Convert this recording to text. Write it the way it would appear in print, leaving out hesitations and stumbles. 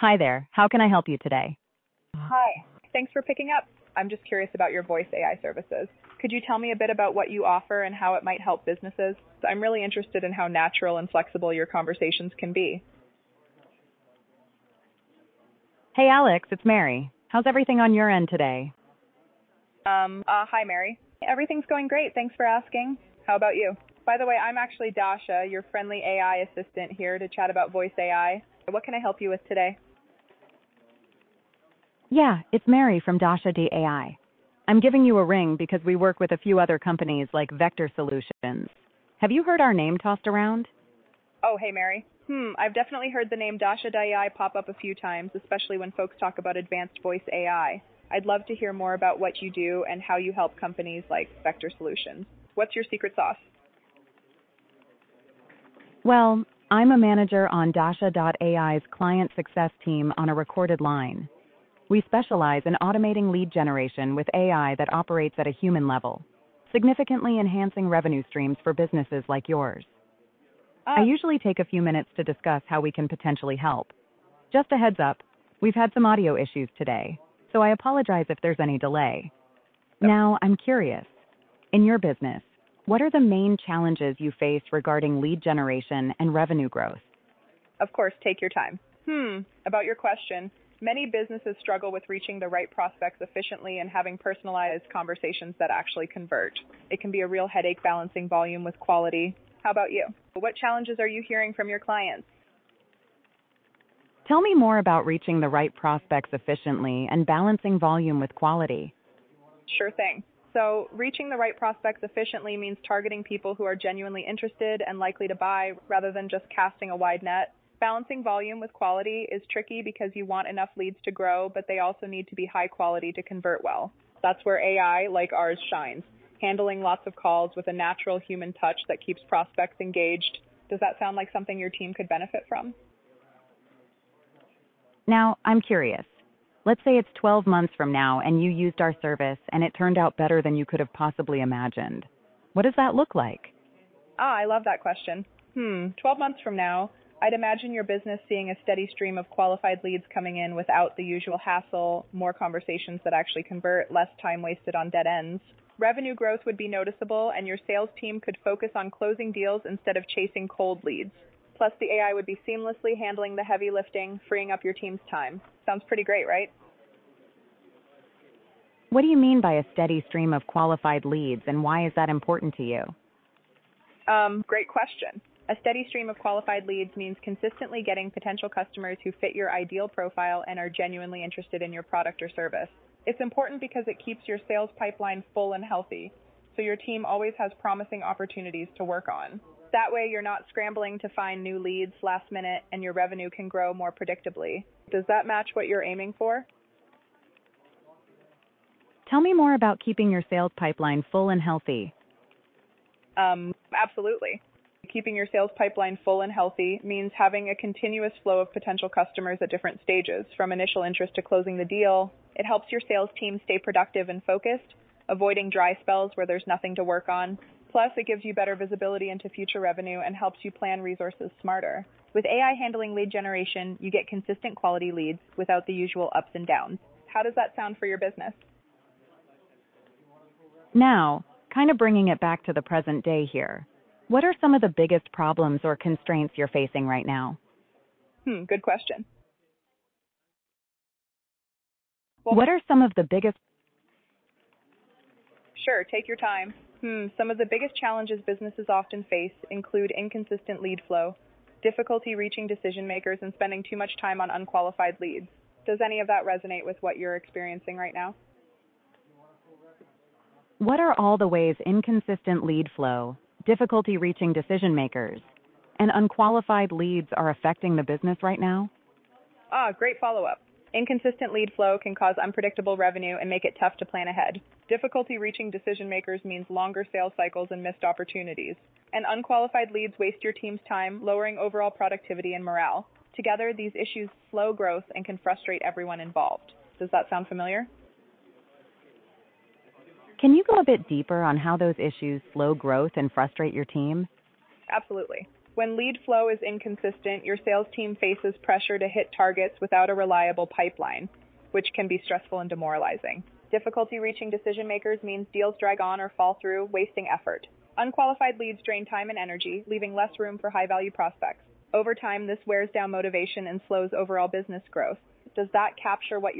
Hi there. How can I help you today? Hi. Thanks for picking up. I'm just curious about your voice AI services. Could you tell me a bit about what you offer and how it might help businesses? I'm really interested in how natural and flexible your conversations can be. Hey, Alex, it's Mary. How's everything on your end today? Hi, Mary. Everything's going great. Thanks for asking. How about you? By the way, I'm actually Dasha, your friendly AI assistant here to chat about voice AI. What can I help you with today? Yeah, it's Mary from Dasha DAI. I'm giving you a ring because we work with a few other companies like Vector Solutions. Have you heard our name tossed around? Oh, hey, Mary. I've definitely heard the name Dasha AI pop up a few times, especially when folks talk about advanced voice AI. I'd love to hear more about what you do and how you help companies like Vector Solutions. What's your secret sauce? Well, I'm a manager on Dasha.ai's client success team on a recorded line. We specialize in automating lead generation with AI that operates at a human level, significantly enhancing revenue streams for businesses like yours. I usually take a few minutes to discuss how we can potentially help. Just a heads up, we've had some audio issues today, so I apologize if there's any delay. Now, I'm curious. In your business, what are the main challenges you face regarding lead generation and revenue growth? Of course, take your time. About your question, many businesses struggle with reaching the right prospects efficiently and having personalized conversations that actually convert. It can be a real headache balancing volume with quality. How about you? What challenges are you hearing from your clients? Tell me more about reaching the right prospects efficiently and balancing volume with quality. Sure thing. So, reaching the right prospects efficiently means targeting people who are genuinely interested and likely to buy rather than just casting a wide net. Balancing volume with quality is tricky because you want enough leads to grow, but they also need to be high quality to convert well. That's where AI, like ours, shines, handling lots of calls with a natural human touch that keeps prospects engaged. Does that sound like something your team could benefit from? Now, I'm curious. Let's say it's 12 months from now and you used our service and it turned out better than you could have possibly imagined. What does that look like? I love that question. 12 months from now, I'd imagine your business seeing a steady stream of qualified leads coming in without the usual hassle, more conversations that actually convert, less time wasted on dead ends. Revenue growth would be noticeable, and your sales team could focus on closing deals instead of chasing cold leads. Plus, the AI would be seamlessly handling the heavy lifting, freeing up your team's time. Sounds pretty great, right? What do you mean by a steady stream of qualified leads, and why is that important to you? Great question. A steady stream of qualified leads means consistently getting potential customers who fit your ideal profile and are genuinely interested in your product or service. It's important because it keeps your sales pipeline full and healthy, so your team always has promising opportunities to work on. That way, you're not scrambling to find new leads last minute, and your revenue can grow more predictably. Does that match what you're aiming for? Tell me more about keeping your sales pipeline full and healthy. Absolutely. Keeping your sales pipeline full and healthy means having a continuous flow of potential customers at different stages, from initial interest to closing the deal. It helps your sales team stay productive and focused, avoiding dry spells where there's nothing to work on. Plus, it gives you better visibility into future revenue and helps you plan resources smarter. With AI handling lead generation, you get consistent quality leads without the usual ups and downs. How does that sound for your business? Now, kind of bringing it back to the present day here. What are some of the biggest problems or constraints you're facing right now? Good question. What are some of the biggest... Sure, take your time. Some of the biggest challenges businesses often face include inconsistent lead flow, difficulty reaching decision makers, and spending too much time on unqualified leads. Does any of that resonate with what you're experiencing right now? What are all the ways inconsistent lead flow, difficulty reaching decision makers, and unqualified leads are affecting the business right now? Great follow-up. Inconsistent lead flow can cause unpredictable revenue and make it tough to plan ahead. Difficulty reaching decision makers means longer sales cycles and missed opportunities. And unqualified leads waste your team's time, lowering overall productivity and morale. Together, these issues slow growth and can frustrate everyone involved. Does that sound familiar? Can you go a bit deeper on how those issues slow growth and frustrate your team? Absolutely. When lead flow is inconsistent, your sales team faces pressure to hit targets without a reliable pipeline, which can be stressful and demoralizing. Difficulty reaching decision makers means deals drag on or fall through, wasting effort. Unqualified leads drain time and energy, leaving less room for high-value prospects. Over time, this wears down motivation and slows overall business growth. Does that capture what